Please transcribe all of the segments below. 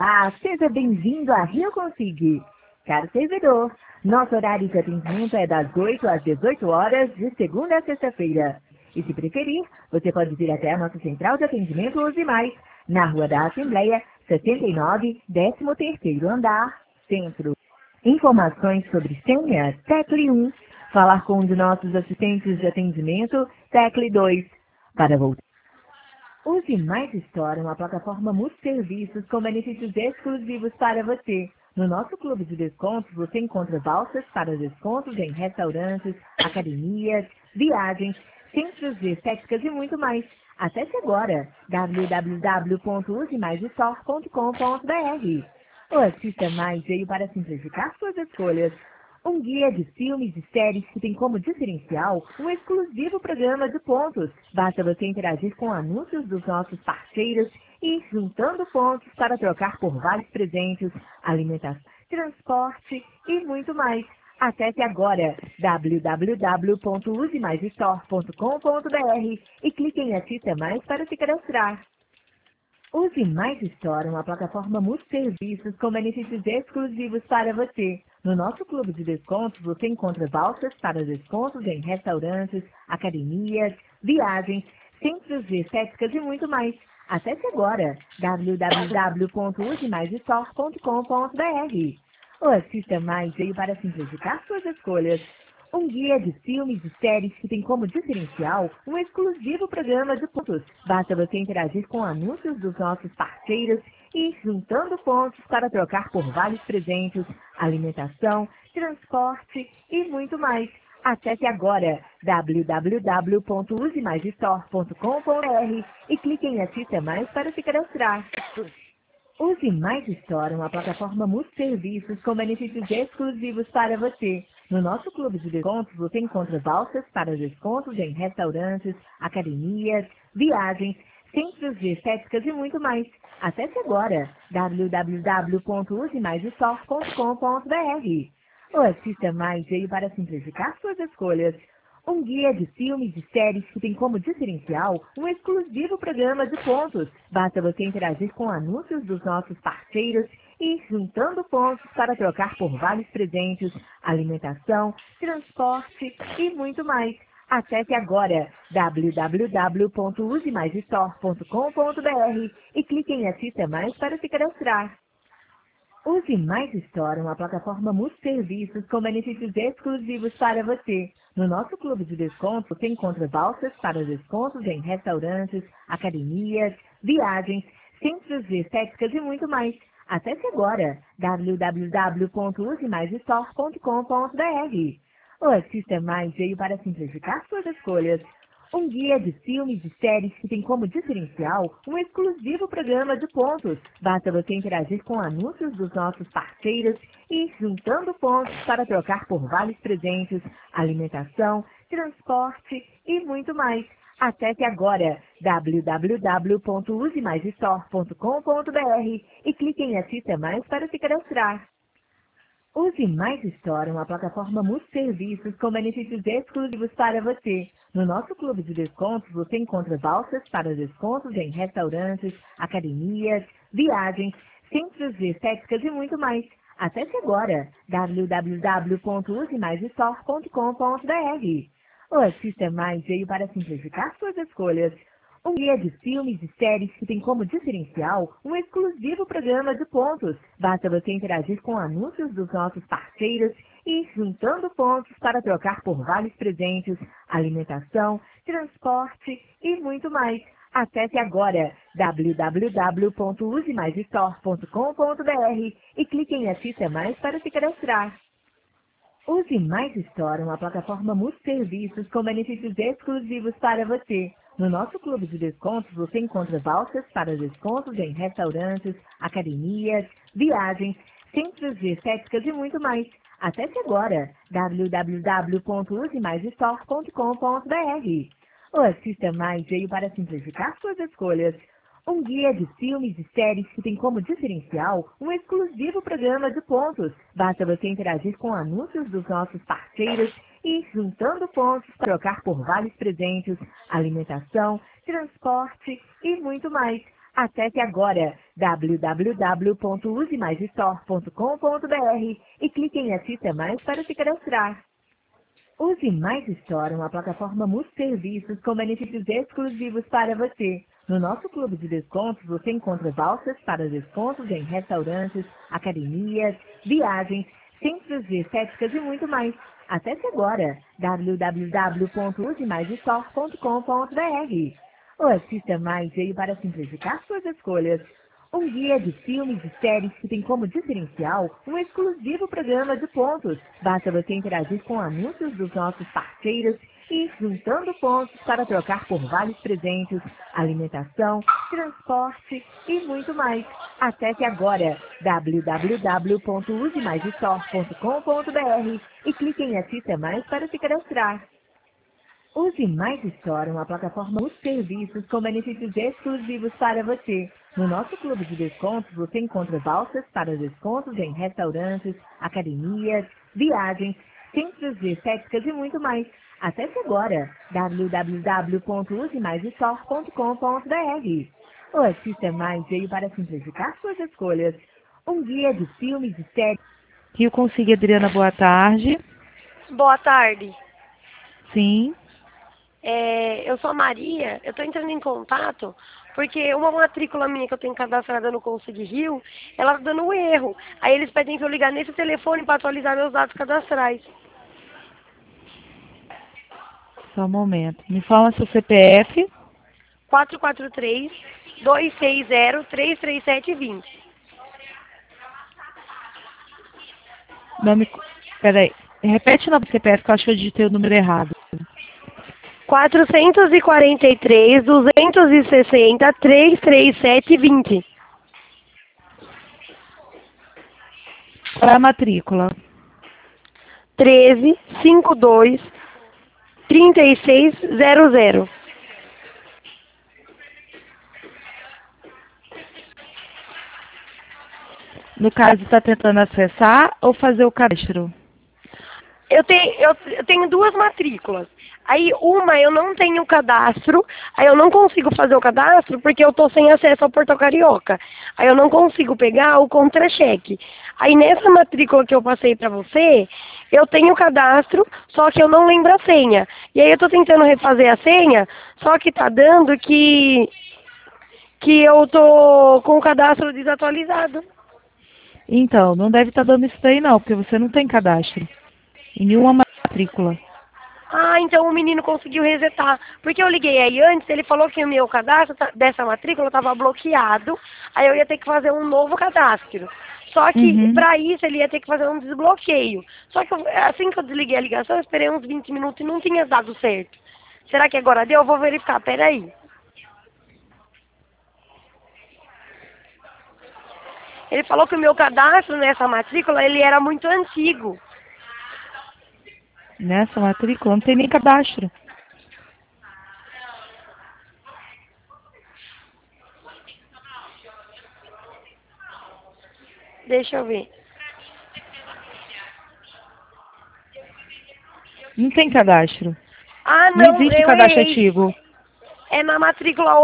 Seja bem-vindo a Rio Consig. Caro servidor, nosso horário de atendimento é das 8 às 18 horas, de segunda a sexta-feira. E se preferir, você pode vir até a nossa central de atendimento Use Mais, na Rua da Assembleia, 79, 13º andar, Centro. Informações sobre senha, tecle 1. Falar com um de nossos assistentes de atendimento, tecle 2. Para voltar. Use Mais Store, uma plataforma multi-serviços com benefícios exclusivos para você. No nosso clube de descontos, você encontra vouchers para descontos em restaurantes, academias, viagens, centros de estéticas e muito mais. Acesse agora www.usemaisstore.com.br. O Assista Mais veio para simplificar suas escolhas. Um guia de filmes e séries que tem como diferencial um exclusivo programa de pontos. Basta você interagir com anúncios dos nossos parceiros e ir juntando pontos para trocar por vários presentes, alimentação, transporte e muito mais. Acesse agora www.usemaisstore.com.br e clique em Assista Mais para se cadastrar. Use Mais Store, uma plataforma multi-serviços com benefícios exclusivos para você. No nosso clube de descontos, você encontra vouchers para descontos em restaurantes, academias, viagens, centros de estéticas e muito mais. Acesse agora www.usemaisstore.com.br. O Assista Mais veio para simplificar suas escolhas. Um guia de filmes e séries que tem como diferencial um exclusivo programa de pontos. Basta você interagir com anúncios dos nossos parceiros e ir juntando pontos para trocar por vários presentes, alimentação, transporte e muito mais. Acesse agora www.usemaisstore.com.br e clique em Assista Mais para se cadastrar. Use Mais Store, uma plataforma multi-serviços com benefícios exclusivos para você. No nosso clube de descontos, você encontra vouchers para descontos em restaurantes, academias, viagens, centros de estéticas e muito mais. Acesse agora www.usemaisstore.com.br. O Assista Mais veio para simplificar suas escolhas. Um guia de filmes e séries que tem como diferencial um exclusivo programa de pontos. Basta você interagir com anúncios dos nossos parceiros e ir juntando pontos para trocar por vários presentes, alimentação, transporte e muito mais. Acesse agora www.usemaisstore.com.br e clique em Assista Mais para se cadastrar. Use Mais Store, uma plataforma multi-serviços com benefícios exclusivos para você. No nosso clube de descontos, você encontra vouchers para descontos em restaurantes, academias, viagens, centros de estéticas e muito mais. Acesse agora www.usemaisstore.com.br. O Assista Mais veio para simplificar suas escolhas. Um guia de filmes e séries que tem como diferencial um exclusivo programa de pontos. Basta você interagir com anúncios dos nossos parceiros e ir juntando pontos para trocar por vários presentes, alimentação, transporte e muito mais. Acesse agora www.usemaisstore.com.br e clique em Assista Mais para se cadastrar. Use Mais Store, uma plataforma multi-serviços com benefícios exclusivos para você. No nosso clube de descontos, você encontra vouchers para descontos em restaurantes, academias, viagens, centros de estéticas e muito mais. Acesse agora www.usemaisstore.com.br. O Assista Mais veio para simplificar suas escolhas. Um guia de filmes e séries que tem como diferencial um exclusivo programa de pontos. Basta você interagir com anúncios dos nossos parceiros e ir juntando pontos para trocar por vários presentes, alimentação, transporte e muito mais. Acesse agora www.usemaisstore.com.br e clique em Assista Mais para se cadastrar. Use Mais Store, uma plataforma multi-serviços com benefícios exclusivos para você. No nosso clube de descontos, você encontra vouchers para descontos em restaurantes, academias, viagens, centros de estéticas e muito mais. Acesse agora www.usemaisstore.com.br. O Assista Mais veio para simplificar suas escolhas. Um guia de filmes e séries que tem como diferencial um exclusivo programa de pontos. Basta você interagir com anúncios dos nossos parceiros e ir juntando pontos para trocar por vários presentes, alimentação, transporte e muito mais. Acesse agora www.usemaisstore.com.br e clique em Assista Mais para se cadastrar. Use Mais Store, uma plataforma multi-serviços com benefícios exclusivos para você. No nosso clube de descontos, você encontra vouchers para descontos em restaurantes, academias, viagens, centros de estéticas e muito mais. Acesse agora www.usemaisstore.com.br. O Assista Mais veio para simplificar suas escolhas. Um guia de filmes e séries que tem como diferencial um exclusivo programa de pontos. Basta você interagir com anúncios dos nossos parceiros e ir juntando pontos para trocar por vários presentes, alimentação, transporte e muito mais. Acesse agora www.usemaisstore.com.br e clique em Assista Mais para se cadastrar. Use Mais Store, uma plataforma de serviços com benefícios exclusivos para você. No nosso clube de descontos, você encontra vouchers para descontos em restaurantes, academias, viagens, centros de estéticas e muito mais. Acesse agora www.usemaisstore.com.br. O Assista Mais veio para simplificar suas escolhas. Um guia de filmes e séries. Rio Consigo, Adriana, boa tarde. Boa tarde. Sim. Eu sou a Maria, eu estou entrando em contato porque uma matrícula minha que eu tenho cadastrada no Consigo Rio, ela está dando um erro. Aí eles pedem que eu ligar nesse telefone para atualizar meus dados cadastrais. Só um momento. Me fala seu CPF. 443-260-33720. Peraí. Repete o nome do CPF que eu acho que eu digitei o número errado. 443-260-33720. Qual é a matrícula? 1352-3600. No caso, está tentando acessar ou fazer o cadastro? Eu tenho duas matrículas. Aí uma eu não tenho cadastro, aí eu não consigo fazer o cadastro porque eu estou sem acesso ao Portal Carioca. Aí eu não consigo pegar o contra-cheque. Aí nessa matrícula que eu passei para você, eu tenho cadastro, só que eu não lembro a senha. E aí eu estou tentando refazer a senha, só que está dando que eu estou com o cadastro desatualizado. Então, não deve estar dando isso daí não, porque você não tem cadastro. Em nenhuma matrícula. Ah, então o menino conseguiu resetar. Porque eu liguei aí antes, ele falou que o meu cadastro dessa matrícula estava bloqueado. Aí eu ia ter que fazer um novo cadastro. Só que para isso ele ia ter que fazer um desbloqueio. Só que assim que eu desliguei a ligação, eu esperei uns 20 minutos e não tinha dado certo. Será que agora deu? Eu vou verificar, peraí. Ele falou que o meu cadastro nessa matrícula, ele era muito antigo. Nessa matrícula não tem nem cadastro. Deixa eu ver. Não tem cadastro. Ah, Não não, existe eu cadastro errei. antigo. É na matrícula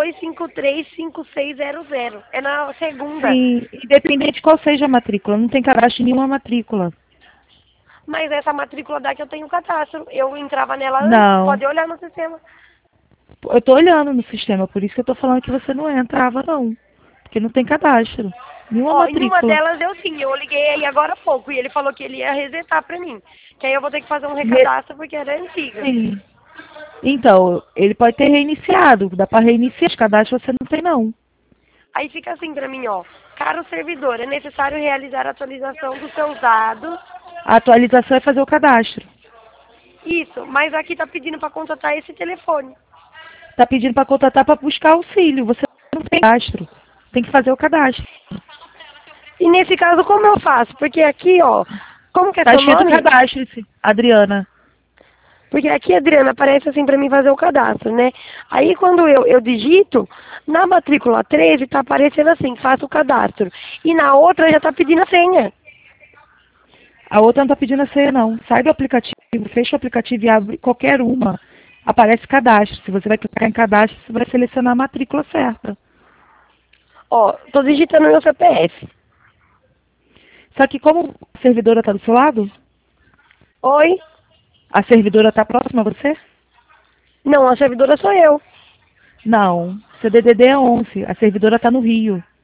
82535600. É na segunda. Sim, independente de qual seja a matrícula. Não tem cadastro em nenhuma matrícula. Mas essa matrícula daqui eu tenho cadastro. Eu entrava nela antes. Não. Pode olhar no sistema. Eu tô olhando no sistema, por isso que eu tô falando que você não entrava, não. Porque não tem cadastro. Nenhuma Ó, em uma matrícula. delas eu tinha. Eu liguei aí agora há pouco. E ele falou que ele ia resetar pra mim. Que aí eu vou ter que fazer um recadastro porque era antiga. Sim. Então, ele pode ter reiniciado. Dá para reiniciar. Os cadastros você não tem, não. Aí fica assim pra mim, ó. Caro servidor, é necessário realizar a atualização dos seus dados. A atualização é fazer o cadastro. Isso, mas aqui tá pedindo pra contratar esse telefone. Tá pedindo para contratar para buscar auxílio. Você não tem cadastro. Tem que fazer o cadastro. E nesse caso, como eu faço? Porque aqui, ó, como que é Tá seu escrito nome? cadastro, Adriana. Porque aqui, Adriana, aparece assim pra mim fazer o cadastro, né? Aí quando eu digito, na matrícula 13 tá aparecendo assim, faça o cadastro. E na outra já tá pedindo a senha. A outra não tá pedindo a senha, não. Sai do aplicativo, fecha o aplicativo e abre qualquer uma. Aparece cadastro. Se você vai clicar em cadastro, você vai selecionar a matrícula certa. Ó, tô digitando meu CPF. Só que como a servidora tá do seu lado? Oi? A servidora tá próxima a você? Não, a servidora sou eu. Não. Seu DDD é 11. A servidora tá no Rio.